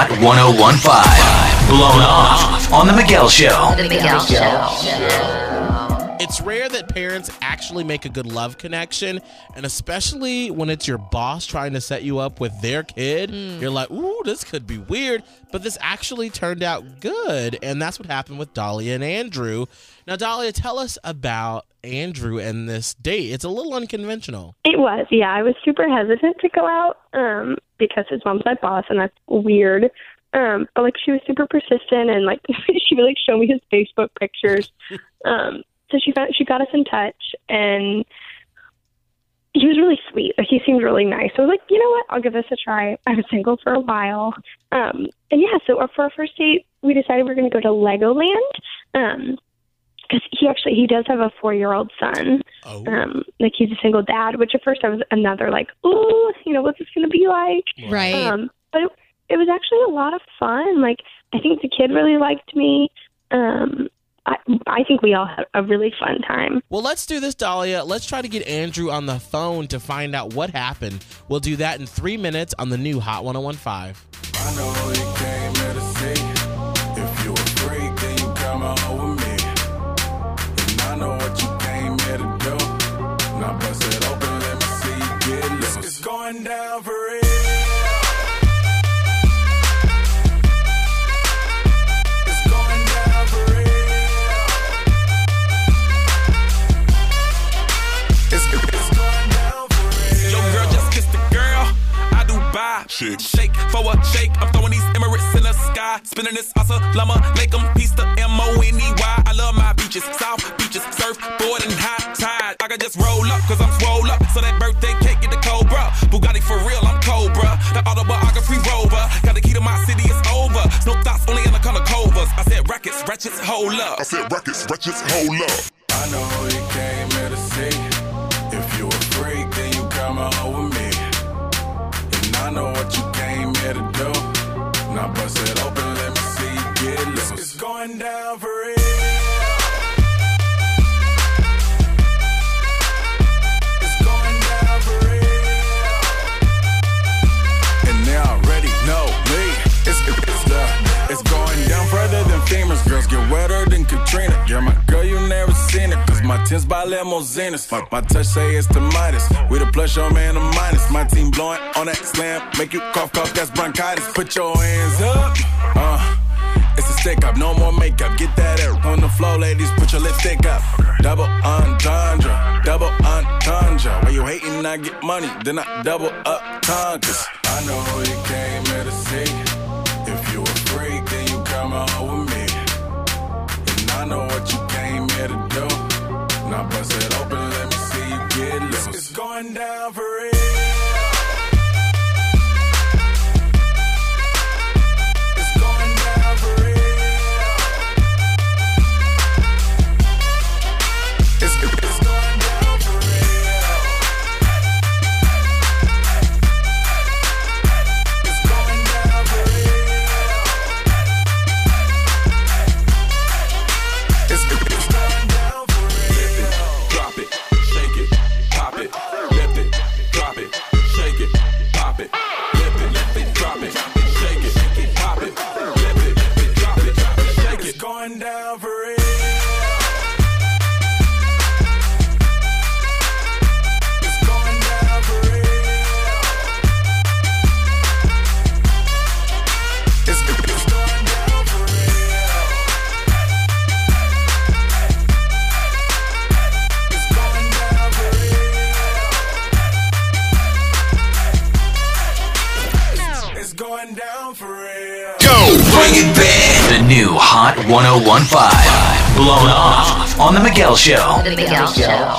Hot 1015. Blown Off on The Miguel Show. The Miguel Show. It's rare that parents actually make a good love connection, and especially when it's your boss trying to set you up with their kid, you're like, ooh, this could be weird, but this actually turned out good, and that's what happened with Dahlia and Andrew. Now, Dahlia, tell us about Andrew and this date. It's a little unconventional. It was, yeah. I was super hesitant to go out because his mom's my boss, and that's weird. But, like, she was super persistent, and, like, she would, like, show me his Facebook pictures. So she got us in touch, and he was really sweet. Like, he seemed really nice. So I was like, you know what? I'll give this a try. I was single for a while. And yeah, so for our first date, we decided we were going to go to Legoland. Because he does have a 4-year-old son. Oh. Like, he's a single dad, which at first I was another like, ooh, you know, what's this going to be like? Right. But it was actually a lot of fun. Like, I think the kid really liked me. I think we all had a really fun time. Well, let's do this, Dahlia. Let's try to get Andrew on the phone to find out what happened. We'll do that in 3 minutes on the new Hot 1015. I know you came here to see. If you a freak, then you come on with me. And I know what you came here to do. Now bust it open, let me see you get loose. It's going down for real. Shake for a shake. I'm throwing these Emirates in the sky. Spinning this Assalamu alaikum. Peace to M-O-N-E-Y. I love my beaches. South beaches. Surfboard and high tide. I can just roll up cause I'm swole up. So that birthday cake get the Cobra. Bugatti for real, I'm Cobra. The autobiography rover. Got the key to my city, it's over. No thoughts, only in the color covers. I said rackets, ratchets, hold up. I said rackets, ratchets, hold up. I know you came here to see. If you a freak, then you come on with me. I know what you came here to do. Now bust it open, let me see you get loose. It's going down for real. It's going down for real. And they already know me. It's going down further than famous. Girls get wetter than Katrina. Yeah, my girl, you never seen it. Cause my tins by limousines. My touch say it's the Midas. We the plus, your man the minus. My team blowing on that slam. Make you cough, that's bronchitis. Put your hands up. It's a stick up, no more makeup. Get that air on the floor, ladies. Put your lipstick up. Double entendre, double entendre. When you hating, I get money. Then I double up tongues. I know who you came here to see. If you a freak, then you come on with me. And I know what you came here to do. Now bust it open, let me see you get loose. It's going down for real. It's going down for real. It's going down for real. It's going down for real. It's going down for real. Drop it, shake it, pop it, lift it, drop it, shake it, pop it, lift it, drop it, shake it, pop it, lift it, drop it, shake it. It's going down for real. It's going down for real. It's going down for real. It's going down for real. It's going down for real. Bring it back. The new Hot 1015. Blown Off on The Miguel Show. The Miguel Show.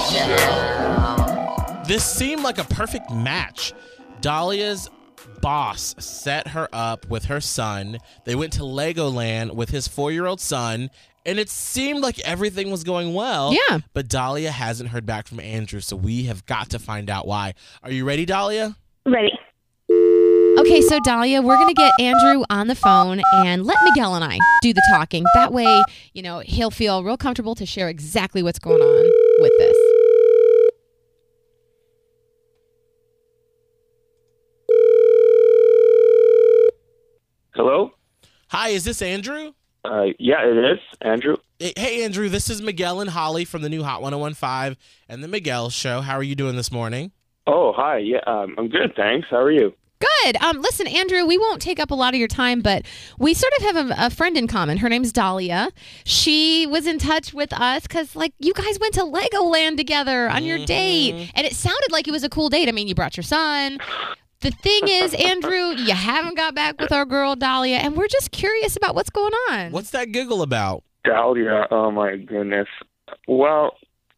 This seemed like a perfect match. Dahlia's boss set her up with her son. They went to Legoland with his 4-year-old son, and it seemed like everything was going well. Yeah. But Dahlia hasn't heard back from Andrew, so we have got to find out why. Are you ready, Dahlia? Ready. Okay, so Dahlia, we're going to get Andrew on the phone and let Miguel and I do the talking. That way, you know, he'll feel real comfortable to share exactly what's going on with this. Hello? Hi, is this Andrew? Yeah, it is, Andrew. Hey, Andrew, this is Miguel and Holly from the new Hot 101.5 and the Miguel Show. How are you doing this morning? Oh, hi. Yeah, I'm good, thanks. How are you? Good. Listen, Andrew, we won't take up a lot of your time, but we sort of have a friend in common. Her name's Dahlia. She was in touch with us because, like, you guys went to Legoland together on your date, and it sounded like it was a cool date. I mean, you brought your son. The thing is, Andrew, you haven't got back with our girl, Dahlia, and we're just curious about what's going on. What's that giggle about? Dahlia, oh my goodness. Well,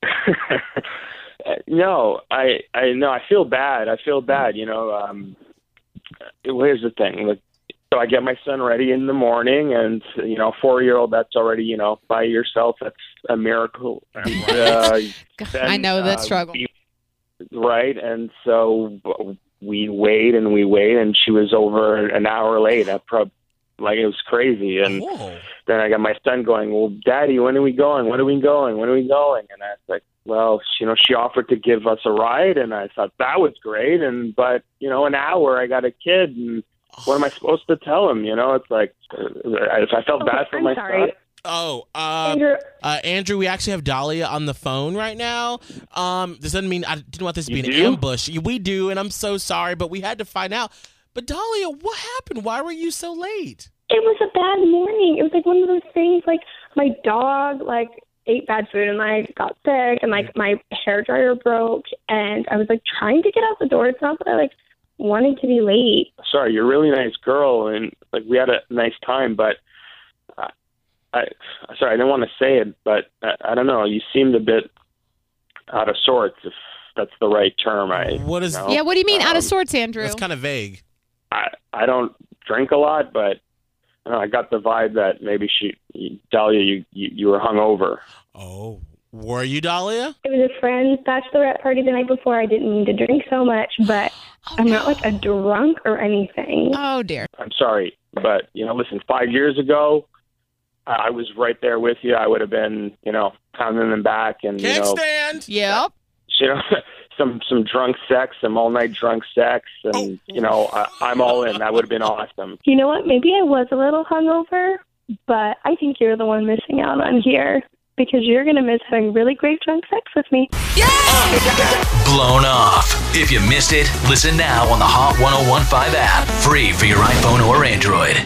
no, I feel bad. You know, here's the thing. Like, so I get my son ready in the morning, and, you know, 4-year-old, that's already, you know, by yourself, that's a miracle. And, then, I know that struggle. Right, and so we wait, and she was over an hour late. Like, it was crazy. And then I got my son going, well, Daddy, when are we going? And I was like, well, you know, she offered to give us a ride, and I thought that was great. But, you know, an hour, I got a kid, and what am I supposed to tell him? You know, it's like, I felt bad for my son. Oh, Andrew. Andrew, we actually have Dahlia on the phone right now. This doesn't mean I didn't want this to be an ambush. We do, and I'm so sorry, but we had to find out. But Dahlia, what happened? Why were you so late? It was a bad morning. It was like one of those things, like my dog, like, ate bad food and I got sick and like my hair dryer broke and I was like trying to get out the door. It's not that I like wanted to be late. Sorry, you're a really nice girl and like we had a nice time, but sorry, I didn't want to say it, but I don't know. You seemed a bit out of sorts, if that's the right term. What is? Yeah, what do you mean out of sorts, Andrew? That's kind of vague. I don't drink a lot, but I got the vibe that maybe Dahlia, you were hungover. Oh, were you, Dahlia? It was a friend's bachelorette party the night before. I didn't mean to drink so much, but I'm not like a drunk or anything. Oh, dear. I'm sorry, but, you know, listen, 5 years ago, I was right there with you. I would have been, you know, pounding them back and, Can't stand. Yep. You know, some drunk sex, some all-night drunk sex, and, you know, I'm all in. That would have been awesome. You know what? Maybe I was a little hungover, but I think you're the one missing out on here because you're going to miss having really great drunk sex with me. Blown off. If you missed it, listen now on the Hot 101.5 app. Free for your iPhone or Android.